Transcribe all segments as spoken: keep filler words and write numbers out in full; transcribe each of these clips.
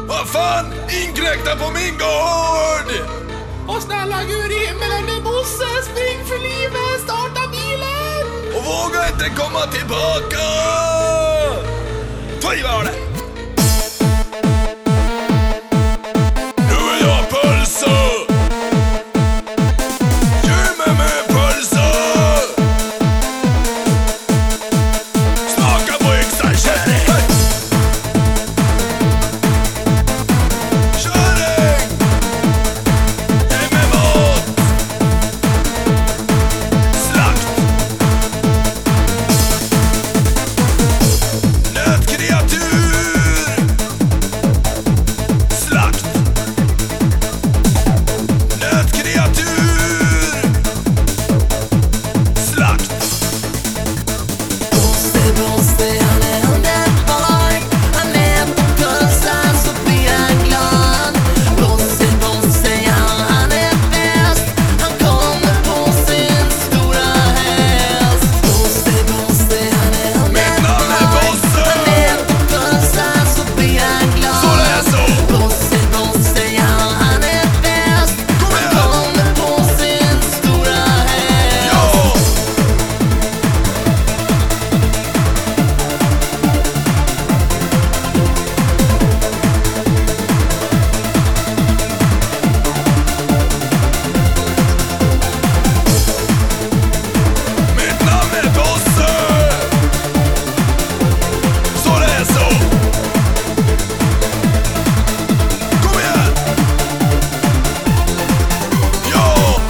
Vad fan? Inkräkta på min gård! Och snälla Gud i himmelen, det är Bosse, spring för livet, starta bilen! Och våga inte komma tillbaka! Ta i vad det! Nu är jag pulsa! Ge mig med pulsa! Smaka på yxan, kärring! Hey! Kärring! Ge mig mat! Slakt! Nötkreatur! Slakt! Nötkreatur! Slakt! Bosse, Bosse, han är underbar. Han är på pulsen så blir han glad. Bosse, Bosse, ja han är bäst. Han kommer på sin stora häst. Bosse, Bosse, han är Mitt namn är underbar. Bosse! Han är på pulsen så blir han glad. Så det är så! Bosse, Bosse, ja han är bäst. Kom Han igen! kommer på sin stora häst. Ja! Mitt namn är Bosse! Så det är så! Kom igen! Ja!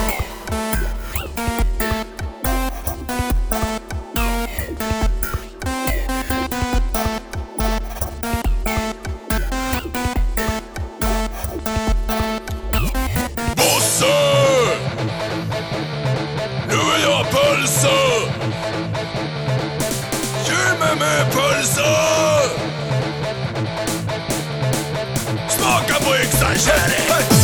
Bosse! Nu är jag pulsa! Ge mig med pulsa! Smaka på yxan, kärring! Hey!